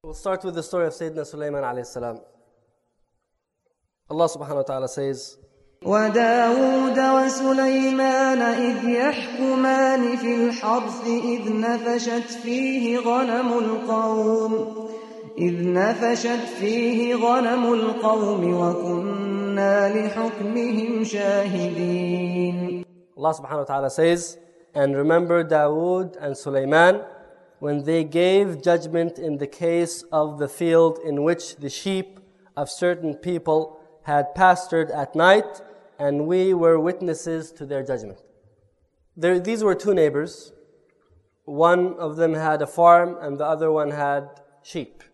We'll start with the story of Sayyidina Sulaiman alayhi salam. Allah subhanahu wa ta'ala says, وداود وسليمان إذ يحكمان في الحرث إذ نفشت فيه غنم القوم وكنا لحكمهم شاهدين. Allah subhanahu wa ta'ala says, and remember Dawood and Sulaiman when they gave judgment in the case of the field in which the sheep of certain people had pastured at night, and we were witnesses to their judgment. These were two neighbors. One of them had a farm and the other one had sheep.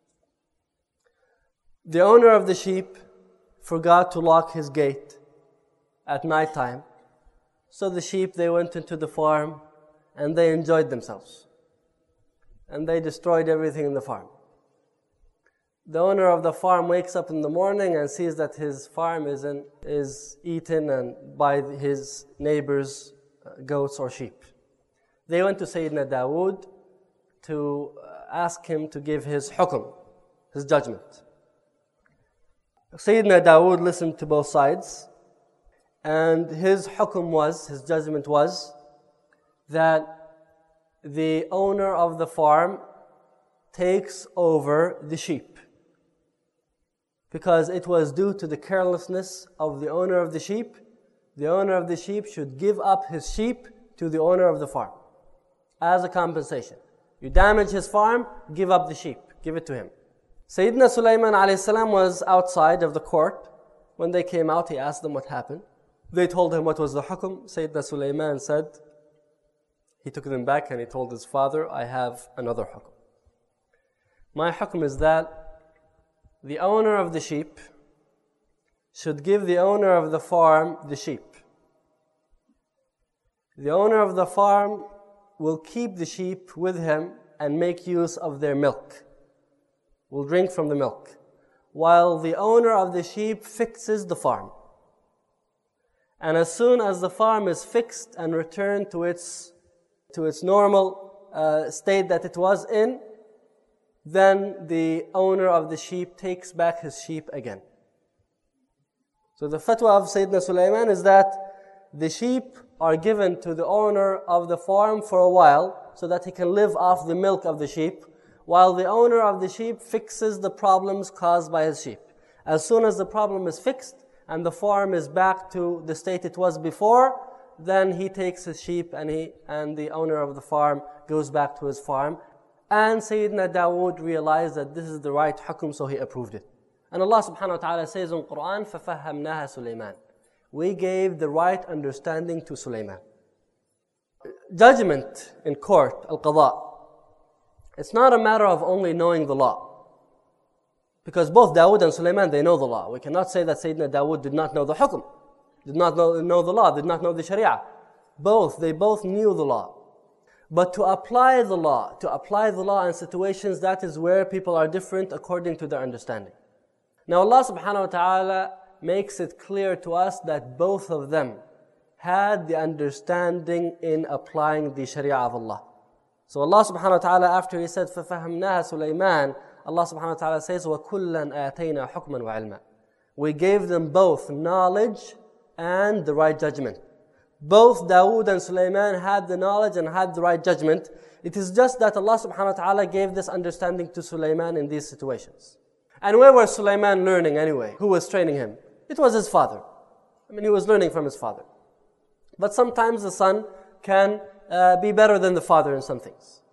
The owner of the sheep forgot to lock his gate at night time. So the sheep, they went into the farm and they enjoyed themselves. And they destroyed everything in the farm. The owner of the farm wakes up in the morning and sees that his farm is eaten and by his neighbors' goats or sheep. They went to Sayyidina Dawood to ask him to give his hukum, his judgment. Sayyidina Dawood listened to both sides, and his judgment was that the owner of the farm takes over the sheep, because it was due to the carelessness of the owner of the sheep. The owner of the sheep should give up his sheep to the owner of the farm as a compensation. You damage his farm, give up the sheep, give it to him. Sayyidina Sulaiman alayhi salam was outside of the court. When they came out, he asked them what happened. They told him what was the hukum. Sayyidina Sulaiman said, he took them back and he told his father, I have another hukum. My hukum is that the owner of the sheep should give the owner of the farm the sheep. The owner of the farm will keep the sheep with him and make use of their milk, will drink from the milk, while the owner of the sheep fixes the farm. And as soon as the farm is fixed and returned to its normal state that it was in, then the owner of the sheep takes back his sheep again. So the fatwa of Sayyidina Sulaiman is that the sheep are given to the owner of the farm for a while so that he can live off the milk of the sheep, while the owner of the sheep fixes the problems caused by his sheep. As soon as the problem is fixed and the farm is back to the state it was before, then he takes his sheep and the owner of the farm goes back to his farm. And Sayyidina Dawood realized that this is the right hukum, so he approved it. And Allah subhanahu wa ta'ala says in Quran, فَفَهَّمْنَاهَا Sulaiman. We gave the right understanding to Sulaiman. Judgment in court, al-qada, it's not a matter of only knowing the law. Because both Dawood and Sulaiman, they know the law. We cannot say that Sayyidina Dawood did not know the hukum, did not know the law, did not know the sharia. They both knew the law. But to apply the law in situations, that is where people are different according to their understanding. Now Allah subhanahu wa ta'ala makes it clear to us that both of them had the understanding in applying the sharia of Allah. So Allah subhanahu wa ta'ala, after He said, فَفَهَمْنَاهَا Sulaiman, Allah subhanahu wa ta'ala says, وَكُلًّا آتَيْنَا حُكْمًا وَعِلْمًا. We gave them both knowledge and the right judgment. Both Dawood and Sulaiman had the knowledge and had the right judgment. It is just that Allah subhanahu wa ta'ala gave this understanding to Sulaiman in these situations. And where was Sulaiman learning anyway? Who was training him? It was his father. He was learning from his father. But sometimes the son can be better than the father in some things.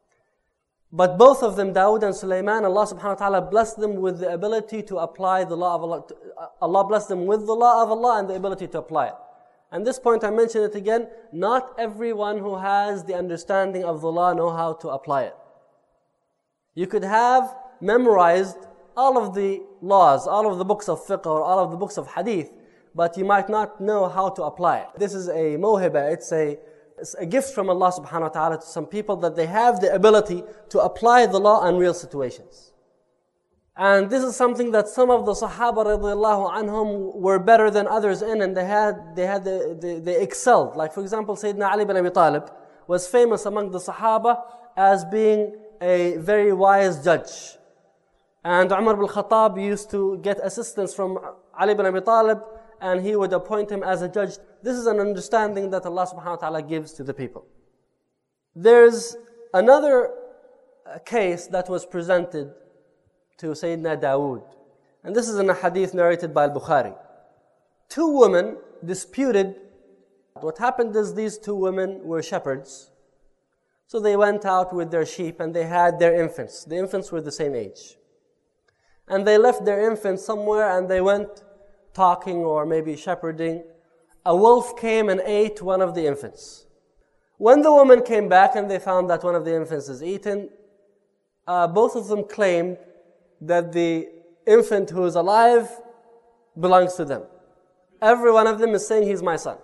But both of them, Dawood and Sulaiman, Allah subhanahu wa ta'ala blessed them with the ability to apply the law of Allah. Allah blessed them with the law of Allah and the ability to apply it. And this point, I mention it again, not everyone who has the understanding of the law know how to apply it. You could have memorized all of the laws, all of the books of fiqh or all of the books of hadith, but you might not know how to apply it. This is a mawhiba, it's a gift from Allah subhanahu wa ta'ala to some people that they have the ability to apply the law in real situations. And this is something that some of the Sahaba radiallahu anhum were better than others in, and they excelled. Like for example, Sayyidina Ali bin Abi Talib was famous among the Sahaba as being a very wise judge. And Umar ibn Khattab used to get assistance from Ali ibn Abi Talib, and he would appoint him as a judge. This is an understanding that Allah subhanahu wa ta'ala gives to the people. There's another case that was presented to Sayyidina Dawood. And this is in a hadith narrated by Al-Bukhari. Two women disputed. What happened is these two women were shepherds. So they went out with their sheep and they had their infants. The infants were the same age. And they left their infants somewhere and they went talking or maybe shepherding. A wolf came and ate one of the infants. When the woman came back and they found that one of the infants is eaten, both of them claimed that the infant who is alive belongs to them. Every one of them is saying, he's my son.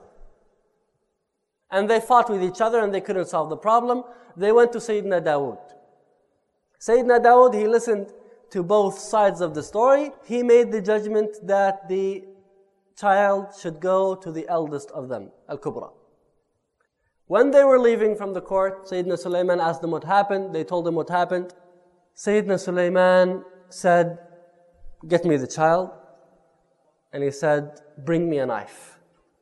And they fought with each other and they couldn't solve the problem. They went to Sayyidina Dawood. Sayyidina Dawood, he listened to both sides of the story. He made the judgment that the child should go to the eldest of them, Al-Kubra. When they were leaving from the court, Sayyidina Sulaiman asked them what happened. They told him what happened. Sayyidina Sulaiman said, get me the child. And he said, bring me a knife.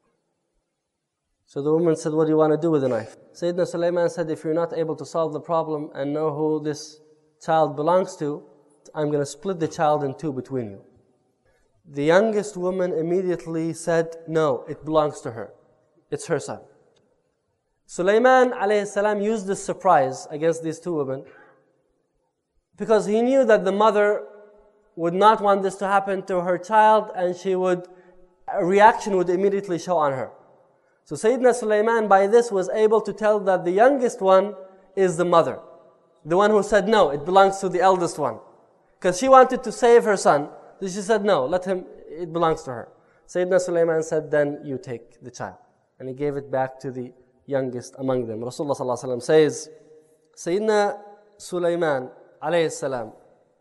So the woman said, what do you want to do with a knife? Sayyidina Sulaiman said, if you're not able to solve the problem and know who this child belongs to, I'm going to split the child in two between you. The youngest woman immediately said, no, it belongs to her. It's her son. Sulaiman alayhi salam used this surprise against these two women because he knew that the mother would not want this to happen to her child, and a reaction would immediately show on her. So Sayyidina Sulaiman by this was able to tell that the youngest one is the mother. The one who said no, it belongs to the eldest one. Because she wanted to save her son. So she said no, it belongs to her. Sayyidina Sulaiman said, then you take the child. And he gave it back to the youngest among them. Rasulullah sallallahu alaihi wasallam says, Sayyidina Sulaiman alayhi salam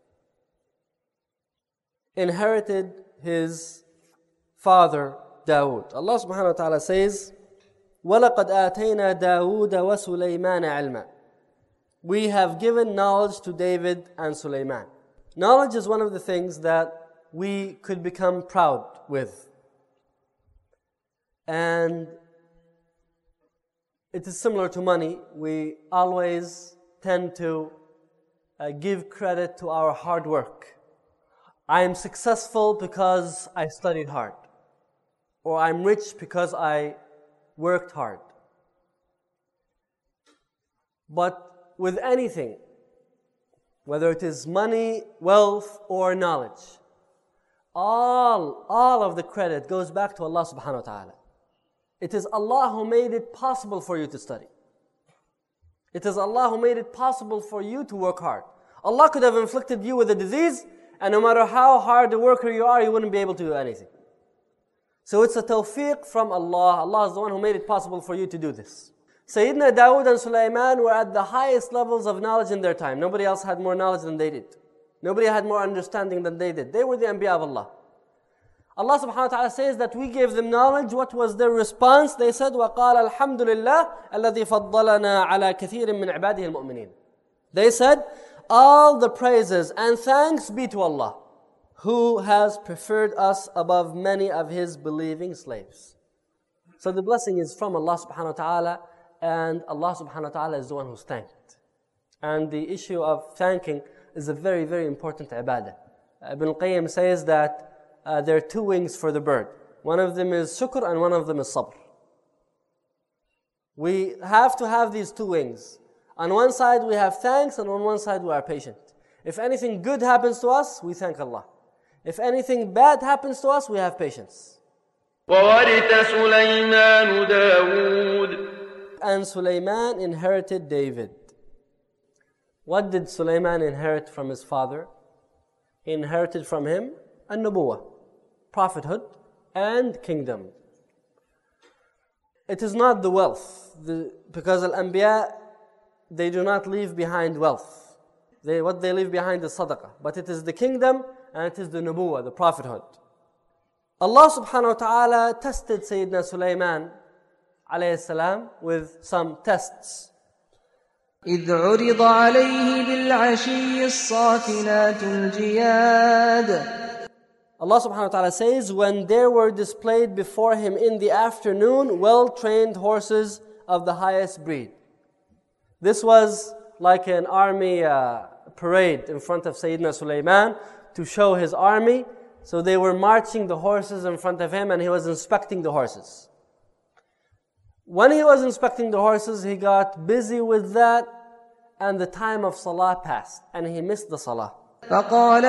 inherited his father Dawood. Allah subhanahu wa ta'ala says, وَلَقَدْ آتَيْنَا دَاوُودَ وَسُلَيْمَانَ عِلْمًا. We have given knowledge to David and Sulaiman. Knowledge is one of the things that we could become proud with. And it is similar to money. We always tend to give credit to our hard work. I am successful because I studied hard. Or I'm rich because I worked hard. But with anything, whether it is money, wealth, or knowledge, all of the credit goes back to Allah subhanahu wa ta'ala. It is Allah who made it possible for you to study. It is Allah who made it possible for you to work hard. Allah could have inflicted you with a disease, and no matter how hard a worker you are, you wouldn't be able to do anything. So it's a tawfiq from Allah. Allah is the one who made it possible for you to do this. Sayyidina Dawood and Sulaiman were at the highest levels of knowledge in their time. Nobody else had more knowledge than they did. Nobody had more understanding than they did. They were the Anbiya of Allah. Allah subhanahu wa ta'ala says that we gave them knowledge. What was their response? They said, وَقَالَ الْحَمْدُ لِلَّهِ الَّذِي فَضَّلَنَا عَلَى كَثِيرٍ مِّنْ عِبَادِهِ الْمُؤْمِنِينَ. They said, all the praises and thanks be to Allah, who has preferred us above many of His believing slaves. So the blessing is from Allah subhanahu wa ta'ala, and Allah subhanahu wa ta'ala is the one who's thanked. And the issue of thanking is a very, very important ibadah. Ibn al-Qayyim says that there are two wings for the bird. One of them is shukr and one of them is sabr. We have to have these two wings. On one side we have thanks, and on one side we are patient. If anything good happens to us, we thank Allah. If anything bad happens to us, we have patience. وَوَرِثَ سُلَيْمَانُ دَاوُودَ. And Sulaiman inherited David. What did Sulaiman inherit from his father? He inherited from him an-nubuwah, prophethood and kingdom. It is not the wealth, because al-anbiya, they do not leave behind wealth. What they leave behind is sadaqah. But it is the kingdom and it is the nubuwah, the prophethood. Allah subhanahu wa ta'ala tested Sayyidina Sulaiman alayhi salam with some tests. إذ عرض عليه بالعشي الصافنات الجياد. Allah subhanahu wa ta'ala says, when there were displayed before him in the afternoon well-trained horses of the highest breed. This was like an army parade in front of Sayyidina Sulaiman to show his army. So they were marching the horses in front of him and he was inspecting the horses. When he was inspecting the horses, he got busy with that and the time of salah passed and he missed the salah. فقال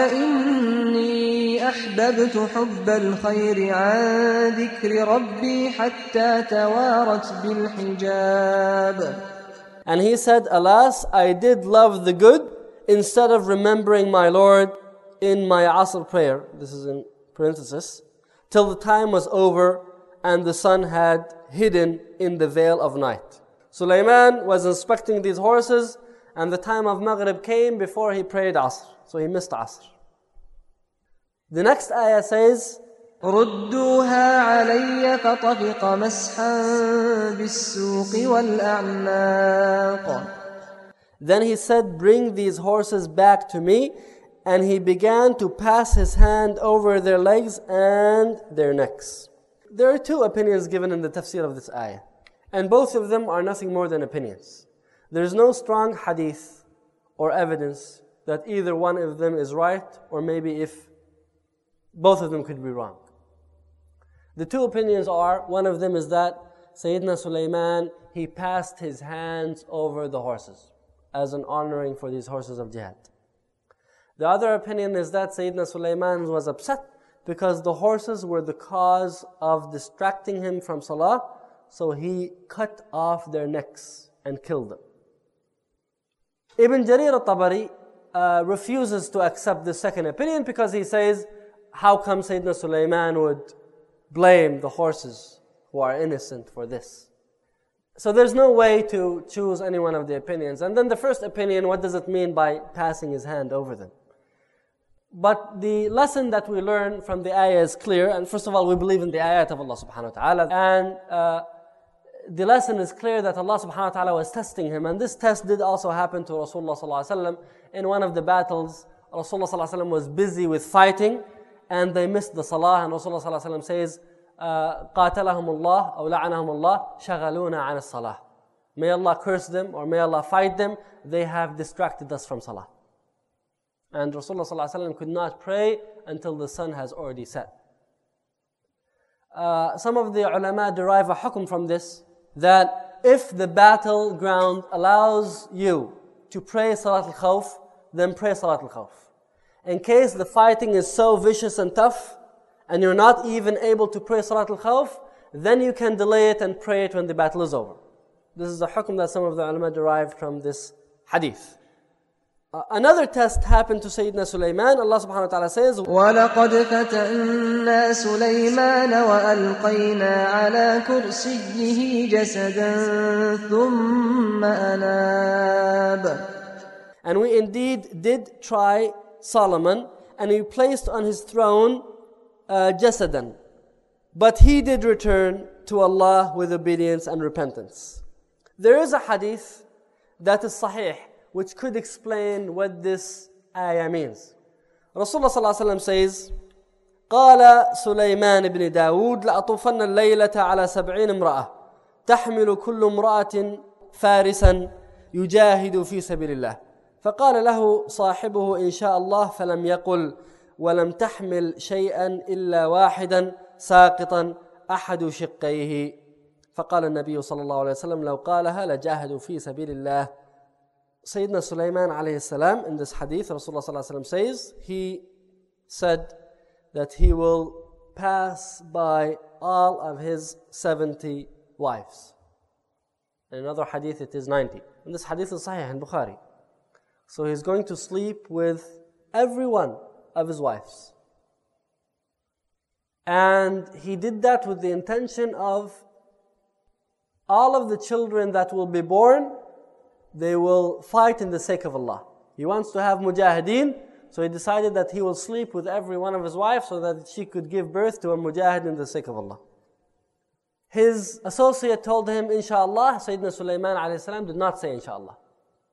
إني أحببت حب الخير عن ذكر ربي حتى توارت بالحجاب. And he said, alas, I did love the good instead of remembering my Lord in my Asr prayer, this is in parenthesis, till the time was over and the sun had hidden in the veil of night. Sulaiman was inspecting these horses and the time of Maghrib came before he prayed Asr. So he missed Asr. The next ayah says, ردوها علي فطفق مسحا بالسوق والأعناق. Then he said, bring these horses back to me. And he began to pass his hand over their legs and their necks. There are two opinions given in the tafsir of this ayah. And both of them are nothing more than opinions. There is no strong hadith or evidence that either one of them is right, or maybe if both of them could be wrong. The two opinions are, one of them is that Sayyidina Sulaiman, he passed his hands over the horses as an honoring for these horses of jihad. The other opinion is that Sayyidina Sulaiman was upset because the horses were the cause of distracting him from salah, so he cut off their necks and killed them. Ibn Jarir al-Tabari refuses to accept the second opinion because he says, how come Sayyidina Sulaiman would blame the horses who are innocent for this? So there's no way to choose any one of the opinions. And then the first opinion, what does it mean by passing his hand over them? But the lesson that we learn from the ayah is clear. And first of all, we believe in the ayat of Allah subhanahu wa ta'ala. And the lesson is clear that Allah subhanahu wa ta'ala was testing him. And this test did also happen to Rasulullah sallallahu alaihi wasallam. In one of the battles, Rasulullah sallallahu alaihi wasallam was busy with fighting and they missed the salah. And Rasulullah sallallahu alaihi wasallam says, قاتلهم الله أو لعنهم الله شغلونا عن الصلاة. May Allah curse them or may Allah fight them. They have distracted us from salah. And Rasulullah sallallahu alaihi wasallam could not pray until the sun has already set. Some of the ulama derive a hukm from this, that if the battleground allows you to pray Salat al-Khawf, then pray Salat al-Khawf. In case the fighting is so vicious and tough, and you're not even able to pray Salat al-Khawf, then you can delay it and pray it when the battle is over. This is a hukm that some of the ulama derived from this hadith. Another test happened to Sayyidina Sulaiman. Allah subhanahu wa ta'ala says, وَلَقَدْ فَتَنَّا سُلَيْمَانَ وَأَلْقَيْنَا عَلَى كُرْسِيِّهِ جَسَدًا ثُمَّ أَنَابَ. And we indeed did try Solomon, and we placed on his throne jasadan. But he did return to Allah with obedience and repentance. There is a hadith that is sahih, which could explain what this ayah means. Rasulullah sallallahu alaihi wasallam says, قال سليمان بن داود لأطوفن الليلة على 70 امرأة تحمل كل امرأة فارسا يجاهد في سبيل الله. فقال له صاحبه إن شاء الله فلم يقل ولم تحمل شيئا إلا واحدا ساقطا أحد شقيه. فقال النبي صلى الله عليه وسلم لو قالها لجاهدوا في سبيل الله. Sayyidina Sulaiman alayhi salam, in this hadith, Rasulullah sallallahu alayhi wa sallam says, he said that he will pass by all of his 70 wives. In another hadith it is 90. And this hadith is sahih in Bukhari. So he's going to sleep with every one of his wives. And he did that with the intention of all of the children that will be born, they will fight in the sake of Allah. He wants to have mujahideen, so he decided that he will sleep with every one of his wives so that she could give birth to a mujahid in the sake of Allah. His associate told him, inshallah. Sayyidina Sulaiman alayhi salam did not say inshallah.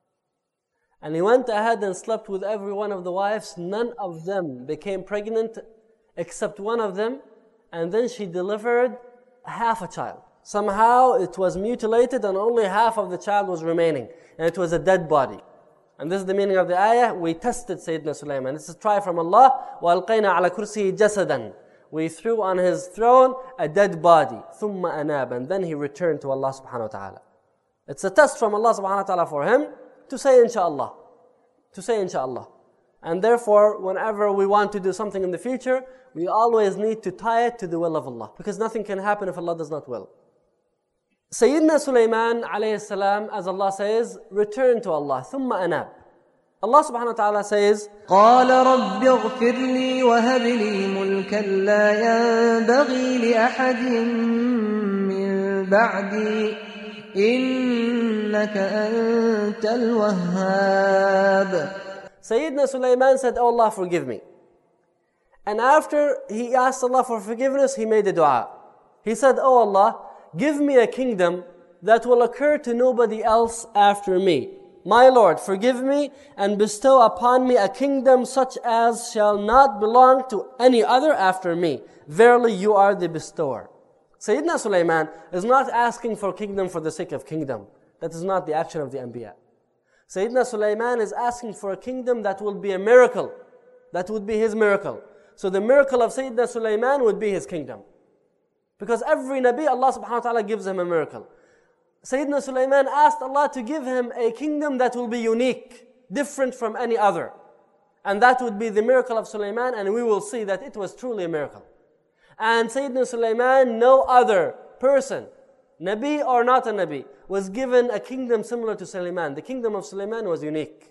And he went ahead and slept with every one of the wives. None of them became pregnant except one of them. And then she delivered half a child. Somehow it was mutilated and only half of the child was remaining. And it was a dead body. And this is the meaning of the ayah. We tested Sayyidina Sulaiman. This is a try from Allah. وَأَلْقَيْنَا عَلَى كُرْسِهِ جَسَدًا. We threw on his throne a dead body. ثُمَّ أَنَابًا. And then he returned to Allah subhanahu wa ta'ala. It's a test from Allah subhanahu wa ta'ala for him to say inshaAllah. To say inshaAllah. And therefore, whenever we want to do something in the future, we always need to tie it to the will of Allah. Because nothing can happen if Allah does not will. Sayyidina Sulaiman alayhi salam, as Allah says, returned to Allah. ثُمَّ أَنَابًا. Allah subhanahu wa ta'ala says, قال رب اغفر لي وهب لي ملكا لا ينبغي لأحد من بعدي إنك أنت الوهاب. Sayyidina Sulaiman said, Oh Allah, forgive me. And after he asked Allah for forgiveness, he made a dua. He said, Oh Allah, give me a kingdom that will occur to nobody else after me. My Lord, forgive me and bestow upon me a kingdom such as shall not belong to any other after me. Verily, you are the bestower. Sayyidina Sulaiman is not asking for kingdom for the sake of kingdom. That is not the action of the Anbiya. Sayyidina Sulaiman is asking for a kingdom that will be a miracle. That would be his miracle. So the miracle of Sayyidina Sulaiman would be his kingdom. Because every Nabi, Allah subhanahu wa ta'ala gives him a miracle. Sayyidina Sulaiman asked Allah to give him a kingdom that will be unique, different from any other. And that would be the miracle of Sulaiman, and we will see that it was truly a miracle. And Sayyidina Sulaiman, no other person, Nabi or not a Nabi, was given a kingdom similar to Sulaiman. The kingdom of Sulaiman was unique.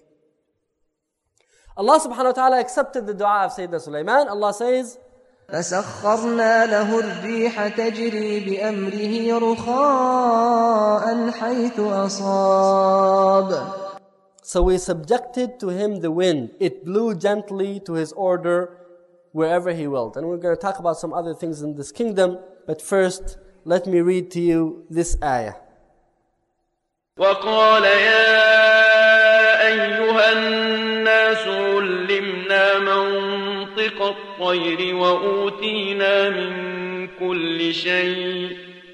Allah subhanahu wa ta'ala accepted the dua of Sayyidina Sulaiman. Allah says, فسخرنا له الريح تجري بأمره رخاء حيث أصاب. So we subjected to him the wind. It blew gently to his order wherever he willed. And we're going to talk about some other things in this kingdom. But first, let me read to you this ayah. وقال يا أيها الناس علمنا منطق الطير وأوتينا من كل شيء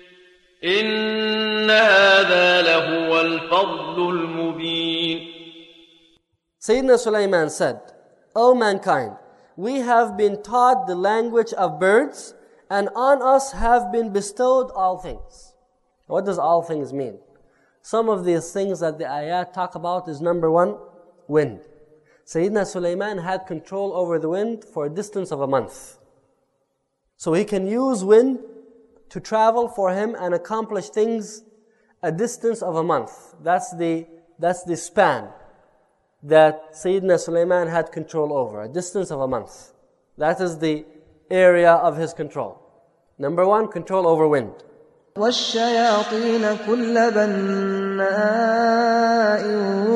إن هذا لهو الفضل المبين. Sayyidina Sulaiman said, O mankind, we have been taught the language of birds, and on us have been bestowed all things. What does all things mean? Some of these things that the ayat talk about is number one, wind. Sayyidina Sulaiman had control over the wind for a distance of a month. So he can use wind to travel for him and accomplish things a distance of a month. That's the span that Sayyidina Sulaiman had control over, a distance of a month. That is the area of his control. Number one, control over wind. والشياطين كل بناء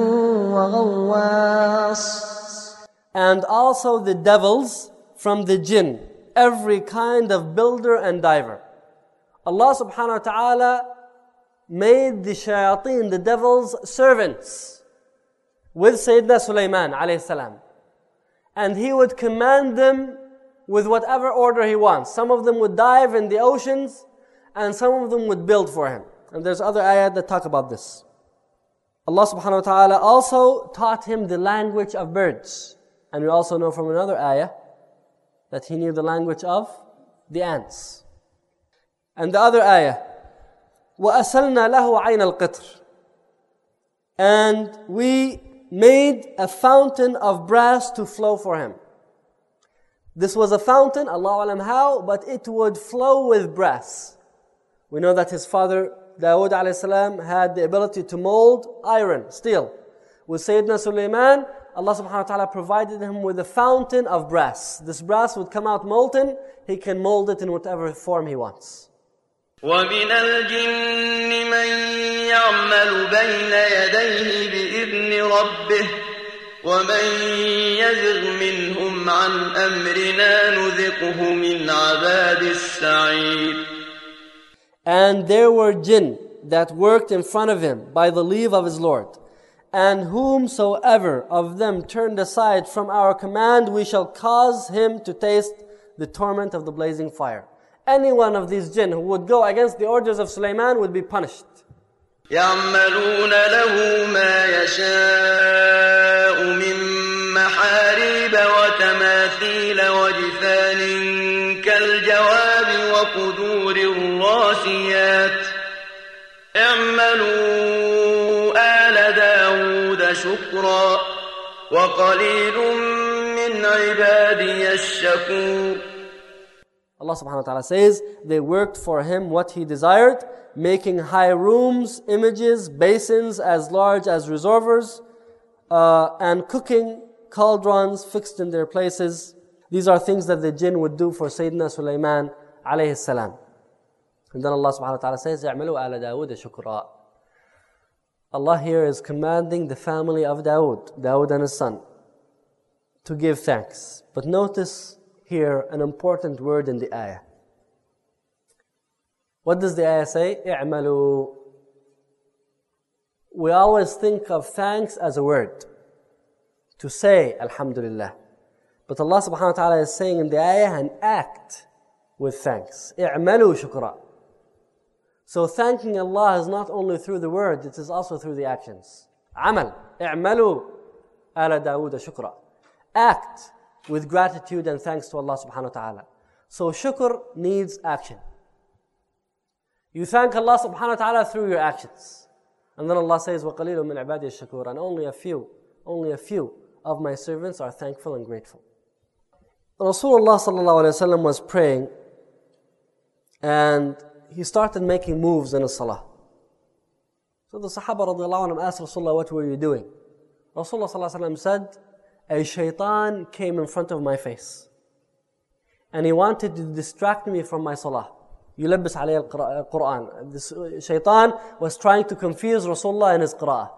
وغواص. And also the devils from the jinn, every kind of builder and diver. Allah subhanahu wa ta'ala made the shayateen, the devils, servants with Sayyidina Sulaiman alayhi salam. And he would command them with whatever order he wants. Some of them would dive in the oceans, and some of them would build for him. And there's other ayat that talk about this. Allah subhanahu wa ta'ala also taught him the language of birds. And we also know from another ayah that he knew the language of the ants. And the other ayah, وَأَسَلْنَا لَهُ عَيْنَ الْقِطْرِ. And we made a fountain of brass to flow for him. This was a fountain, Allahu alam how, but it would flow with brass. We know that his father, Dawood alayhi salam, had the ability to mold iron, steel. With Sayyidina Sulaiman, Allah subhanahu wa ta'ala provided him with a fountain of brass. This brass would come out molten, he can mold it in whatever form he wants. ومن الجن من يعمل بين يديه بإذن ربه ومن يزغ منهم عن أمرنا نذقه من عذاب السعير. And there were jinn that worked in front of him by the leave of his Lord. And whomsoever of them turned aside from our command, we shall cause him to taste the torment of the blazing fire. Any one of these jinn who would go against the orders of Sulaiman would be punished. يعملون له ما يشاء من محاريب وتماثيل وجفان كالجواب وقدور الراسيات اعملوا آل داود شكرا وقليل من عبادي الشكور. Allah subhanahu wa ta'ala says, they worked for him what he desired, making high rooms, images, basins as large as reservoirs, and cooking cauldrons fixed in their places. These are things that the jinn would do for Sayyidina Sulaiman alayhi salam. And then Allah subhanahu wa ta'ala says, اعملوا آل داود شكرا. Allah here is commanding the family of Dawood and his son, to give thanks. But notice here an important word in the ayah. What does the ayah say? اعملوا. We always think of thanks as a word, to say Alhamdulillah. But Allah subhanahu wa ta'ala is saying in the ayah an act with thanks. اعملوا شكرا. So thanking Allah is not only through the word, it is also through the actions. عمل. اعملوا آل داود شكرا. Act with gratitude and thanks to Allah subhanahu wa ta'ala. So shukr needs action. You thank Allah subhanahu wa ta'ala through your actions. And then Allah says, وَقَلِيلٌ مِّنْ عِبَادِي الشَّكُورِ. And only a few of my servants are thankful and grateful. Rasulullah sallallahu alayhi wa sallam was praying, and he started making moves in his salah. So the Sahaba radiallahu anhum asked Rasulullah, what were you doing? Rasulullah sallallahu alayhi wa sallam said, a shaitan came in front of my face, and he wanted to distract me from my salah. يلبس عليه القرآن. This shaitan was trying to confuse Rasulullah in his qira'ah.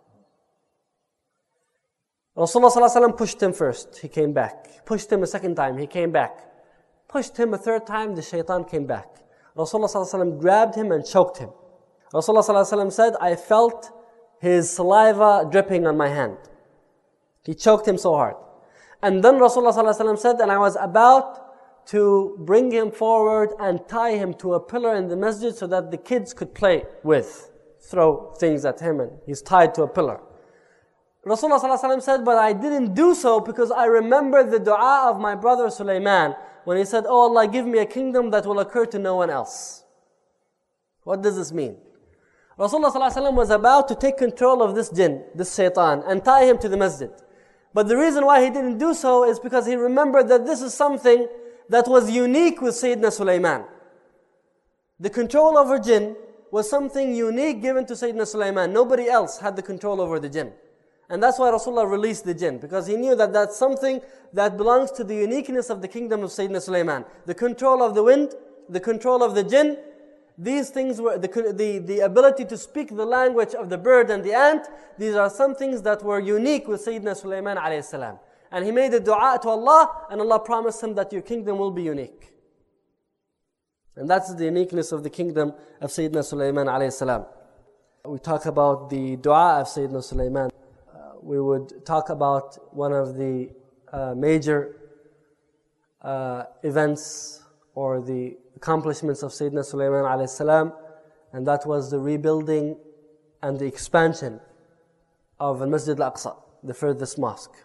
Rasulullah sallallahu alaihi wasallam pushed him first, he came back. Pushed him a second time, he came back. Pushed him a third time, the shaitan came back. Rasulullah sallallahu alaihi wasallam grabbed him and choked him. Rasulullah sallallahu alaihi wasallam said, I felt his saliva dripping on my hand. He choked him so hard. And then Rasulullah sallallahu alaihi wasallam said, and I was about to bring him forward and tie him to a pillar in the masjid so that the kids could play with, throw things at him, and he's tied to a pillar. Rasulullah sallallahu alaihi wasallam said, but I didn't do so because I remembered the dua of my brother Sulaiman when he said, oh Allah, give me a kingdom that will occur to no one else. What does this mean? Rasulullah sallallahu alaihi wasallam was about to take control of this jinn, this shaitan, and tie him to the masjid. But the reason why he didn't do so is because he remembered that this is something that was unique with Sayyidina Sulaiman. The control over jinn was something unique given to Sayyidina Sulaiman. Nobody else had the control over the jinn. And that's why Rasulullah released the jinn, because he knew that that's something that belongs to the uniqueness of the kingdom of Sayyidina Sulaiman. The control of the wind, the control of the jinn, these things were the ability to speak the language of the bird and the ant. These are some things that were unique with Sayyidina Sulaiman alayhi salam. And he made a dua to Allah, and Allah promised him that your kingdom will be unique. And that's the uniqueness of the kingdom of Sayyidina Sulaiman alayhi salam. We talk about the dua of Sayyidina Sulaiman. We would talk about one of the major events or the accomplishments of Sayyidina Sulaiman alayhi salam, and that was the rebuilding and the expansion of Al-Masjid Al-Aqsa, the furthest mosque.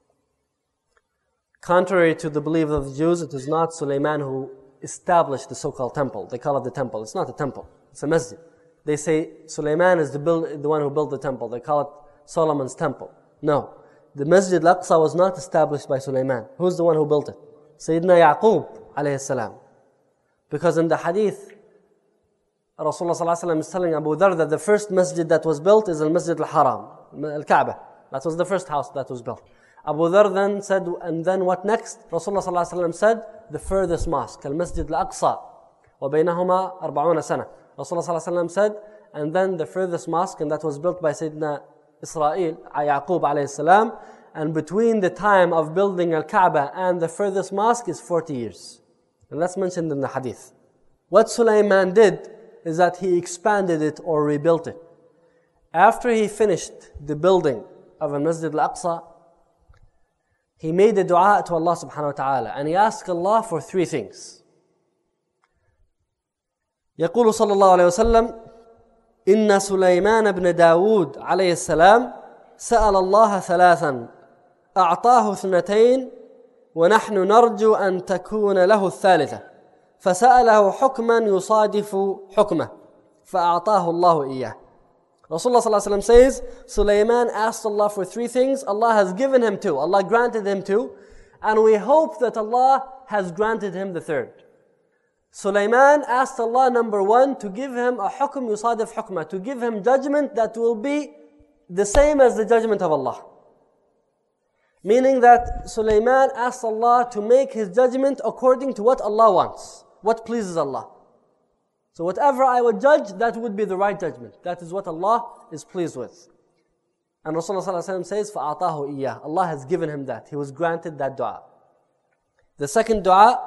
Contrary to the belief of the Jews, it is not Sulaiman who established the so-called temple. They call it the temple. It's not a temple. It's a masjid. They say Sulaiman is the one who built the temple. They call it Solomon's temple. No. The Masjid Al-Aqsa was not established by Sulaiman. Who's the one who built it? Sayyidina Yaqub alayhi salam. Because in the hadith, Rasulullah sallallahu alaihi wasallam is telling Abu Dharr that the first masjid that was built is Al-Masjid Al-Haram, Al-Kaaba. That was the first house that was built. Abu Dharr then said, and then what next? Rasulullah sallallahu alaihi wasallam said, the furthest mosque, Al-Masjid Al-Aqsa, وَبَيْنَهُمَا 40 سَنَةً. Rasulullah sallallahu alaihi wasallam said, and then the furthest mosque, and that was built by Sayyidina Israel, Yaqub alayhi salam, and between the time of building Al-Kaaba and the furthest mosque is 40 years. And that's mentioned in the hadith. What Sulaiman did is that he expanded it or rebuilt it. after he finished the building of Al-Masjid Al-Aqsa, he made a dua to Allah subhanahu wa ta'ala, and he asked Allah for three things. يقول صلى الله عليه وسلم: إن سليمان بن داود عليه السلام سأل الله ثلاثا أعطاه اثنتين ونحن نرجو أن تكون له الثالثة فسأله حكما يصادف حكمه فأعطاه الله إياه. Rasulullah sallallahu alaihi wasallam says, Sulaiman asked Allah for three things. Allah has given him two. Allah granted him two. And we hope that Allah has granted him the third. Sulaiman asked Allah, number one, to give him a hukm yusadif hukmah, to give him judgment that will be the same as the judgment of Allah. Meaning that Sulaiman asked Allah to make his judgment according to what Allah wants, what pleases Allah. So whatever I would judge, that would be the right judgment. That is what Allah is pleased with. And Rasulullah says, فَأَعْطَاهُ إِيَّهُ. Allah has given him that. He was granted that dua. The second dua,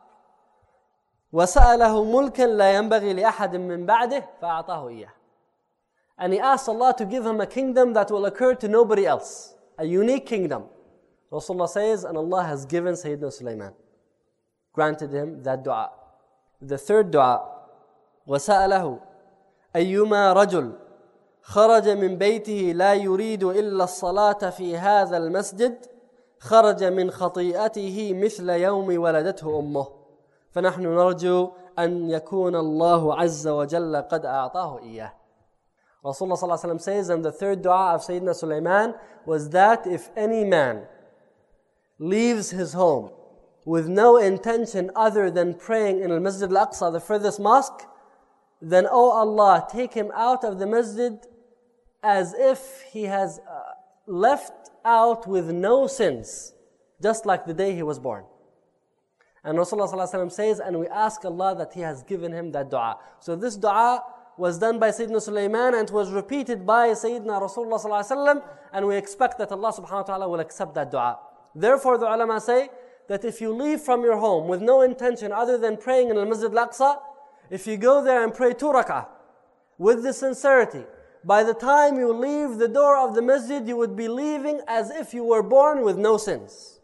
وَسَأَلَهُ مُلْكًا لَا يَنْبَغِي لِأَحَدٍ مِّن بَعْدِهِ فَأَعْطَاهُ إِيَّهُ. And he asked Allah to give him a kingdom that will occur to nobody else. A unique kingdom. Rasulullah says, and Allah has given Sayyidina Sulaiman. Granted him that dua. The third dua, وسأله أيما رجل خرج من بيته لا يريد إلا الصلاة في هذا المسجد خرج من خطيئته مثل يوم ولدته أمه فنحن نرجو أن يكون الله عز وجل قد أعطاه إياه. Rasulullah صلى الله عليه وسلم says, and the third dua of Sayyidina Sulaiman was that if any man leaves his home with no intention other than praying in Al-Masjid Al-Aqsa, the furthest mosque, then, O Allah, take him out of the masjid as if he has left out with no sins, just like the day he was born. And Rasulullah ﷺ says, and we ask Allah that He has given him that dua. So this dua was done by Sayyidina Sulaiman and it was repeated by Sayyidina Rasulullah ﷺ, and we expect that Allah subhanahu wa ta'ala will accept that dua. Therefore the ulama say that if you leave from your home with no intention other than praying in Al-Masjid Al-Aqsa, if you go there and pray 2 rak'ah with the sincerity, by the time you leave the door of the masjid, you would be leaving as if you were born with no sins.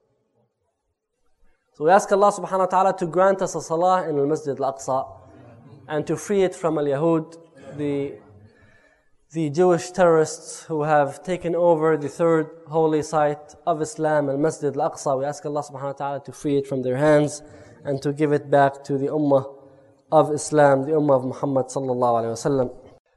So we ask Allah subhanahu wa ta'ala to grant us a salah in Al-Masjid Al-Aqsa and to free it from Al-Yahud, the Jewish terrorists who have taken over the third holy site of Islam, Al-Masjid Al-Aqsa. We ask Allah subhanahu wa ta'ala to free it from their hands and to give it back to the ummah of Islam, the ummah of Muhammad sallallahu alayhi wa sallam.